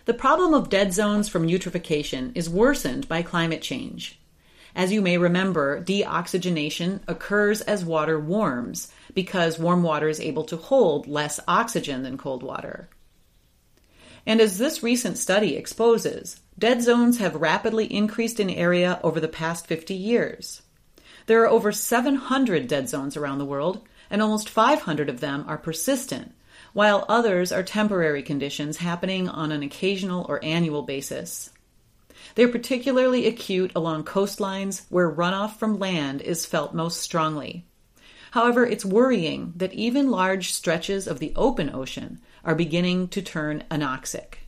The problem of dead zones from eutrophication is worsened by climate change. As you may remember, deoxygenation occurs as water warms because warm water is able to hold less oxygen than cold water. And as this recent study exposes, dead zones have rapidly increased in area over the past 50 years. There are over 700 dead zones around the world, and almost 500 of them are persistent, while others are temporary conditions happening on an occasional or annual basis. They're particularly acute along coastlines where runoff from land is felt most strongly. However, it's worrying that even large stretches of the open ocean are beginning to turn anoxic.